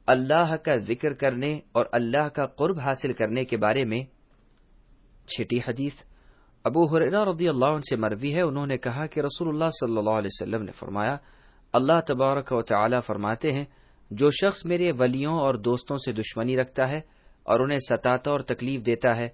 اللہ کا ذکر کرنے اور اللہ کا قرب حاصل کرنے کے بارے میں چھٹی حدیث ابو ہریرہ رضی اللہ عنہ سے مروی ہے، انہوں نے کہا کہ رسول اللہ صلی اللہ علیہ وسلم نے فرمایا، اللہ تبارک و تعالی فرماتے ہیں، جو شخص میرے ولیوں اور دوستوں سے دشمنی رکھتا ہے اور انہیں ستاتا اور تکلیف دیتا ہے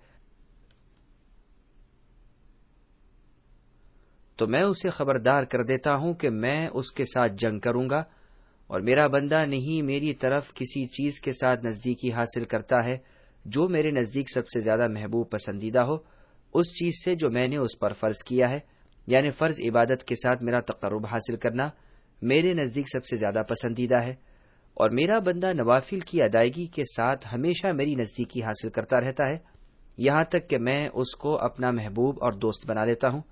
تو میں اسے خبردار کر دیتا ہوں کہ میں اس کے ساتھ جنگ کروں گا، اور میرا بندہ نہیں میری طرف کسی چیز کے ساتھ نزدیکی حاصل کرتا ہے جو میرے نزدیک سب سے زیادہ محبوب پسندیدہ ہو اس چیز سے جو میں نے اس پر فرض کیا ہے، یعنی فرض عبادت کے ساتھ میرا تقرب حاصل کرنا میرے نزدیک سب سے زیادہ پسندیدہ ہے، اور میرا بندہ نوافل کی ادائیگی کے ساتھ ہمیشہ میری نزدیکی حاصل کرتا رہتا ہے، یہاں تک کہ میں اس کو اپنا محبوب اور دوست بنا لیتا ہوں۔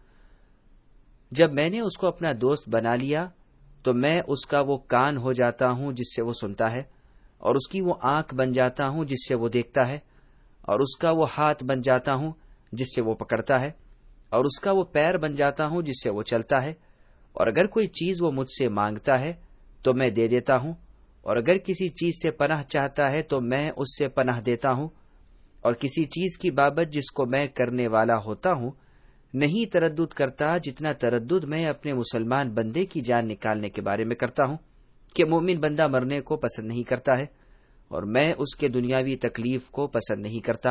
جب میں نے اس کو اپنا دوست بنا لیا تو میں اس کا وہ کان ہو جاتا ہوں جس سے وہ سنتا ہے، اور اس کی وہ آنکھ بن جاتا ہوں جس سے وہ دیکھتا ہے، اور اس کا وہ ہاتھ بن جاتا ہوں جس سے وہ پکڑتا ہے، اور اس کا وہ پیر بن جاتا ہوں جس سے وہ چلتا ہے، اور اگر کوئی چیز وہ مجھ سے مانگتا ہے تو میں دے دیتا ہوں، اور اگر کسی چیز سے پناہ چاہتا ہے تو میں اس سے پناہ دیتا ہوں، اور کسی چیز کی بابت جس کو میں کرنے والا ہوتا ہوں نہیں تردد کرتا جتنا تردد میں اپنے مسلمان بندے کی جان نکالنے کے بارے میں کرتا ہوں کہ مومن بندہ مرنے کو پسند نہیں کرتا ہے، اور میں اس کے دنیاوی تکلیف کو پسند نہیں کرتا،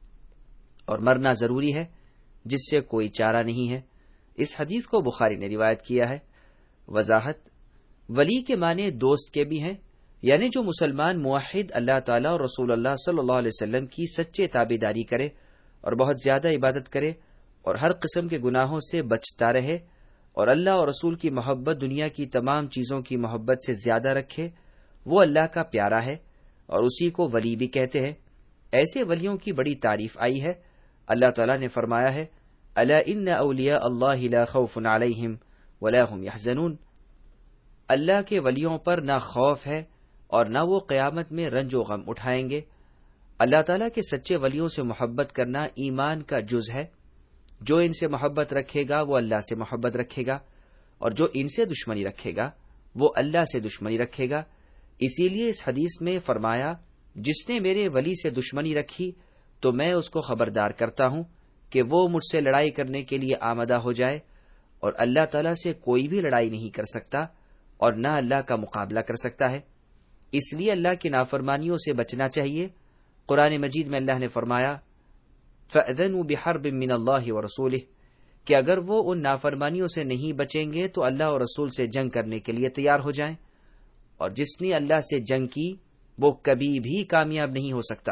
اور مرنا ضروری ہے جس سے کوئی چارہ نہیں ہے۔ اس حدیث کو بخاری نے روایت کیا ہے۔ وضاحت: ولی کے معنی دوست کے بھی ہیں، یعنی جو مسلمان موحد اللہ تعالیٰ اور رسول اللہ صلی اللہ علیہ وسلم کی سچے تابعداری کرے اور بہت زیادہ عبادت کرے اور ہر قسم کے گناہوں سے بچتا رہے اور اللہ اور رسول کی محبت دنیا کی تمام چیزوں کی محبت سے زیادہ رکھے، وہ اللہ کا پیارا ہے اور اسی کو ولی بھی کہتے ہیں۔ ایسے ولیوں کی بڑی تعریف آئی ہے۔ اللہ تعالیٰ نے فرمایا ہے، الا ان اولیاء اللہ لا خوف علیہم ولا هم يحزنون، اللہ کے ولیوں پر نہ خوف ہے اور نہ وہ قیامت میں رنج و غم اٹھائیں گے۔ اللہ تعالیٰ کے سچے ولیوں سے محبت کرنا ایمان کا جز ہے۔ جو ان سے محبت رکھے گا وہ اللہ سے محبت رکھے گا، اور جو ان سے دشمنی رکھے گا وہ اللہ سے دشمنی رکھے گا۔ اسی لیے اس حدیث میں فرمایا، جس نے میرے ولی سے دشمنی رکھی تو میں اس کو خبردار کرتا ہوں کہ وہ مجھ سے لڑائی کرنے کے لیے آمادہ ہو جائے، اور اللہ تعالیٰ سے کوئی بھی لڑائی نہیں کر سکتا اور نہ اللہ کا مقابلہ کر سکتا ہے۔ اس لیے اللہ کی نافرمانیوں سے بچنا چاہیے۔ قرآن مجید میں اللہ نے فرمایا، فَأْذَنُوا بِحَرْبٍ مِّنَ اللَّهِ وَرَسُولِهِ، کہ اگر وہ ان نافرمانیوں سے نہیں بچیں گے تو اللہ اور رسول سے جنگ کرنے کے لیے تیار ہو جائیں، اور جس نے اللہ سے جنگ کی وہ کبھی بھی کامیاب نہیں ہو سکتا۔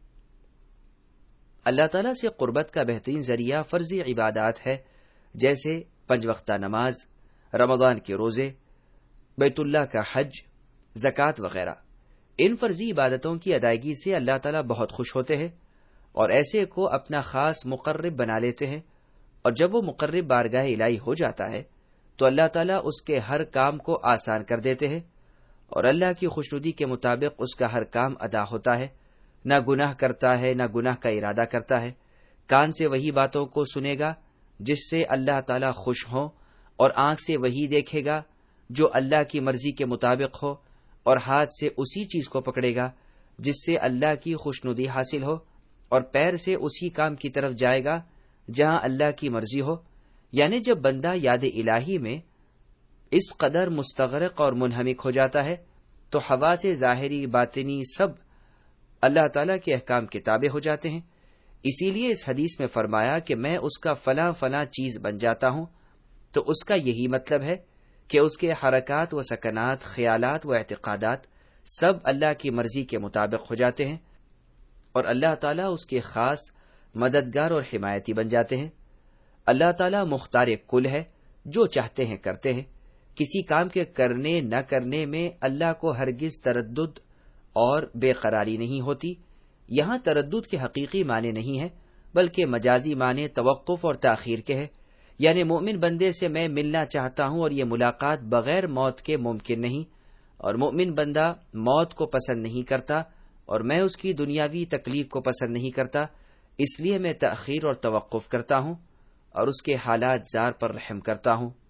اللہ تعالیٰ سے قربت کا بہترین ذریعہ فرضی عبادات ہے، جیسے 5 وقتہ نماز، رمضان کے روزے، بیت اللہ کا حج، زکوٰۃ وغیرہ۔ ان فرضی عبادتوں کی ادائیگی سے اللہ تعالیٰ بہت خوش ہوتے ہیں اور ایسے کو اپنا خاص مقرب بنا لیتے ہیں، اور جب وہ مقرب بارگاہ الہی ہو جاتا ہے تو اللہ تعالیٰ اس کے ہر کام کو آسان کر دیتے ہیں، اور اللہ کی خوشنودی کے مطابق اس کا ہر کام ادا ہوتا ہے، نہ گناہ کرتا ہے نہ گناہ کا ارادہ کرتا ہے۔ کان سے وہی باتوں کو سنے گا جس سے اللہ تعالیٰ خوش ہو، اور آنکھ سے وہی دیکھے گا جو اللہ کی مرضی کے مطابق ہو، اور ہاتھ سے اسی چیز کو پکڑے گا جس سے اللہ کی خوشنودی حاصل ہو، اور پیر سے اسی کام کی طرف جائے گا جہاں اللہ کی مرضی ہو۔ یعنی جب بندہ یاد الہی میں اس قدر مستغرق اور منہمک ہو جاتا ہے تو حواس ظاہری باطنی سب اللہ تعالیٰ کے احکام کے تابع ہو جاتے ہیں۔ اسی لیے اس حدیث میں فرمایا کہ میں اس کا فلاں فلاں چیز بن جاتا ہوں، تو اس کا یہی مطلب ہے کہ اس کے حرکات و سکنات، خیالات و اعتقادات سب اللہ کی مرضی کے مطابق ہو جاتے ہیں، اور اللہ تعالیٰ اس کے خاص مددگار اور حمایتی بن جاتے ہیں۔ اللہ تعالیٰ مختار کل ہے، جو چاہتے ہیں کرتے ہیں۔ کسی کام کے کرنے نہ کرنے میں اللہ کو ہرگز تردد اور بے قراری نہیں ہوتی۔ یہاں تردد کے حقیقی معنی نہیں ہے، بلکہ مجازی معنی توقف اور تاخیر کے ہے، یعنی مومن بندے سے میں ملنا چاہتا ہوں اور یہ ملاقات بغیر موت کے ممکن نہیں، اور مومن بندہ موت کو پسند نہیں کرتا اور میں اس کی دنیاوی تکلیف کو پسند نہیں کرتا، اس لیے میں تاخیر اور توقف کرتا ہوں اور اس کے حالات زار پر رحم کرتا ہوں۔